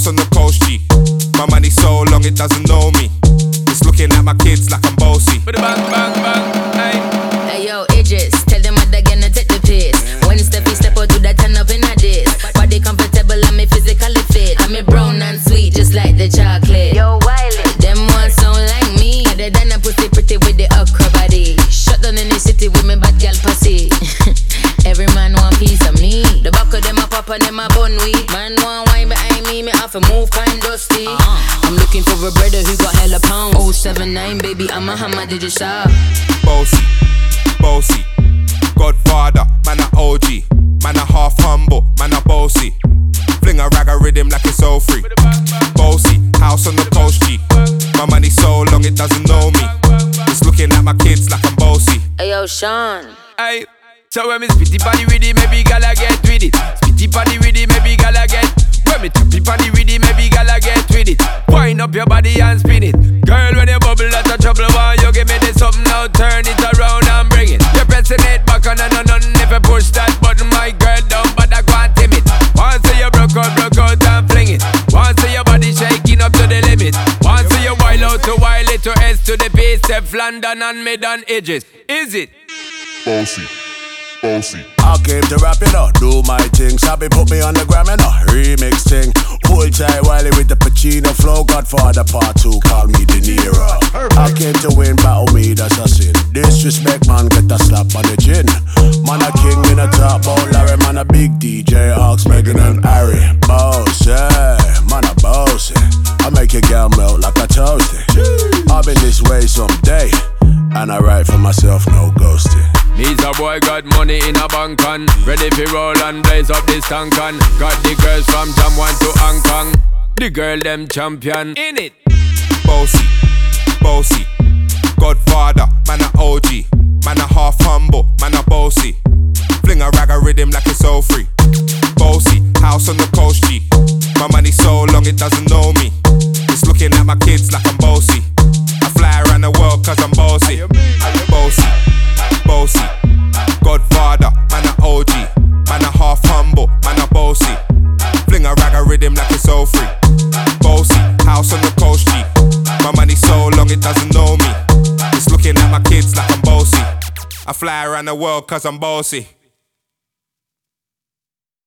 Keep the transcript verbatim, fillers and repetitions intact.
on the coast, G. My money so long it doesn't know me. It's looking at my kids like I'm bossy. Bang, bang, bang, hey. Hey yo, Idris, tell them what they're gonna take the piss. When Steffi step out, do that turn up in a diss. Body comfortable, I'm physically fit. I'm a brown and sweet, just like the chocolate. Yo, Wiley, them ones sound like me. Other than a pussy pretty with the okra body. Shut down in the city with me bad gal pussy. Every man want piece of me. The back of them a pop and them a bun weed. Man want wine behind me, me have to move kind dusty. uh-huh. I'm looking for a brother who got hella pounds. oh seven nine baby, I'm a hammer, did you shop? Bossy, bossy, Godfather, man a O G. Man a half humble, man a bossy. Fling a rag a rhythm like it's all free. Bossy, house on the coast, G. My money so long it doesn't know me. It's looking at my kids like I'm bossy. Hey yo, Sean. Hey, so when me spitty body with it, maybe gala get with it. Spitty body with it, maybe gala get. When me choppy body with it, maybe gala get with it. Wind up your body and spin it. Girl, when you bubble out of trouble, why you give me this something now? Turn it around and bring it. You're pressing it back on and on and if you push that button, my girl down, but I can't tame it. Once you broke out, broke out and fling it. Once your body shaking up to the limit. Once you wild out to wild it to S to the base, Steph London and mid on edges. Is it? Bossy, bossy. I came to rap it up, do my thing. Sabi put me on the gram and a remix thing. Hold tight Wiley with the Pacino flow. Godfather part two, call me De Niro. I came to win, battle me, that's a sin. Disrespect man, get a slap on the chin. Man a king in a top, oh Larry. Man a big D J, Ox, Megan and Harry. Boss, yeah, man a bossy. I make your girl melt like a toasty. I'll be this way someday, and I write for myself, no ghosting. Me's a boy got money in a bank on. Ready for roll and blaze up this tank on. Got the girls from Jamwan to Hong Kong. The girl them champion in it. Bossy, bossy, Godfather, man a O G. Man a half humble, man a bossy. Fling a rag a rhythm like it's all free. Bossy, house on the coast, G. My money so long it doesn't know me. It's looking at my kids like I'm bossy. I fly around the world cause I'm bossy. Bossy, bossy, Godfather, man a O G. Man a half humble, man a bossy. Fling a rag a rhythm like it's all free. Bossy, house on the coast, G. My money so long it doesn't know me. It's looking at my kids like I'm bossy. I fly around the world cause I'm bossy.